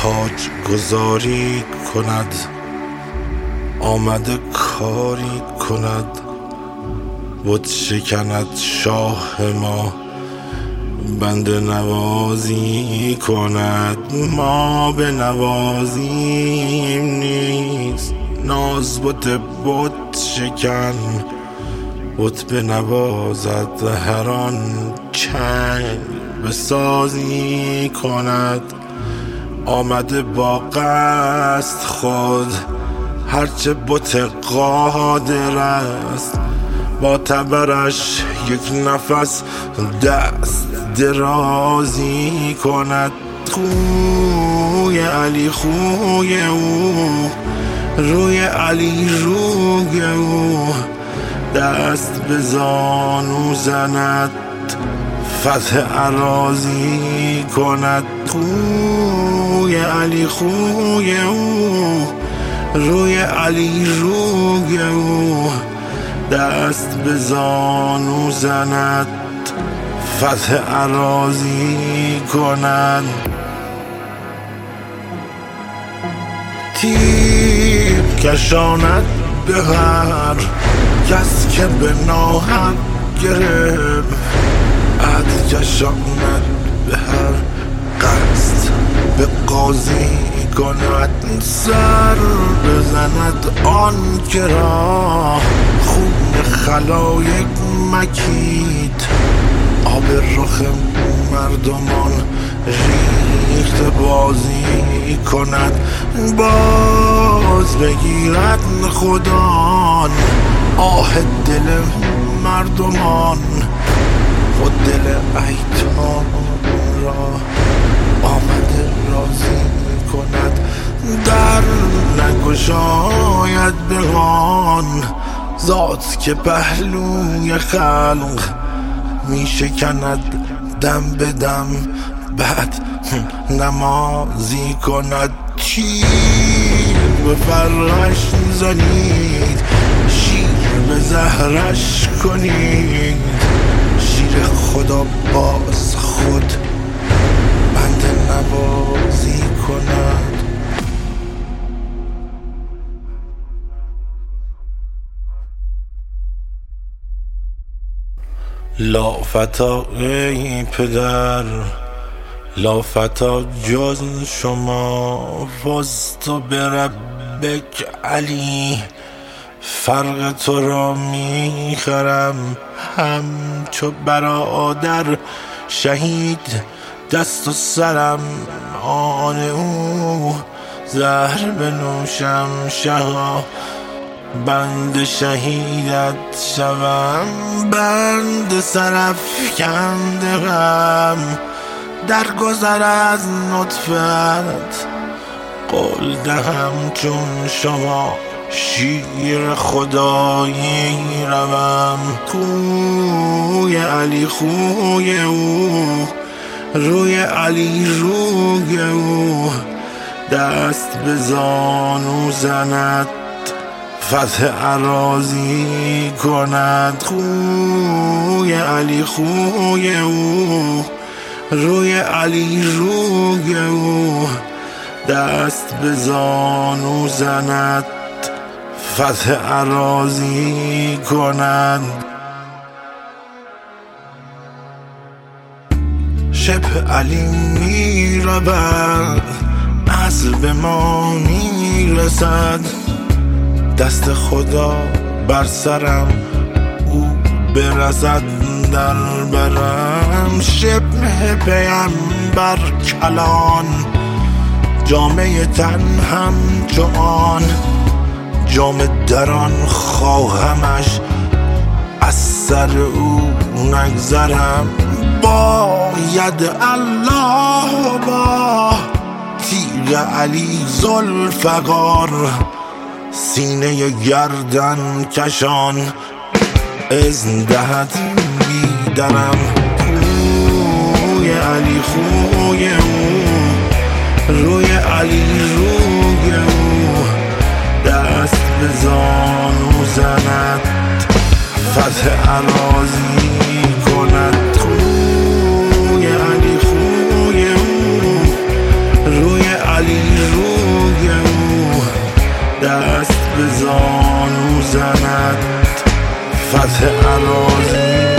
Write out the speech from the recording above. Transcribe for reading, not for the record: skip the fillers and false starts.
تاج گذاری کند، آمده کاری کند، بت شکند شاه ما، بنده نوازی کند. ما به نوازیم نیست، ناز بت شکن، بت بنوازد هر آن چنگ بسازی کند. آمده با قصد خود، هرچه بت قادر است، با تبرش یک نفس دست درازی کند. خوی علی خوی او، روی علی روی او، دست به زانو زند، فتح اراضی کند. خوی علی خوی او، روی علی روی او، دست به زانو زند، فتح اراضی کند. تیغ کشاند به هر کس که به ناحق گرفت، عهد کشاند به هر قصد به قاضی کند. سر بزند آن که را خون خلایق مکید، آب رخ مردمان ریخت بازی کند. باز بگیرد خدا آه دل مردمان، خود دل ایتام را آمده راضی کند. در نگشاید به آن ذات که پهلوی خلق می شکند دم به دم، بعد نمازی کند. شیر به فرش زنید، شیر به زهرش کنید، شیر خدا باز خود بنده نوازی کند. لافتا ای پدر، لافتا جز شما، فزت بربک علی، فرق تو را میخرم همچو برادر شهید. دست و سرم آن او، زهر بنوشم شها، بند شهیدت شوم، بند سرافکنده غم. در گذر از نطفت قول دهم چون شما، شیر خدایی روم. خوی علی خوی او، روی علی روی او، دست به زانو زند، فتح اراضی کند. خوی علی خوی او، روی علی روی او، دست به زانو زند، فتح اراضی کند. شبه علی می رود، عصر به ما می رسد، دست خدا بر سرم او برسد در برم. شبه پیمبر کلان، جامعه تن همچون جامعه دران خواهمش، از سر او نگذرم. باید الله با تیغ علی ذوالفقار، سینه گردن کشان اذن دهد بیدرم. خوی علی خوی او، روی علی روی او، دست به زانو زند، فتح اراضی کند. خوی علی خوی او، روی علی دست به زانو زند فتح اراضی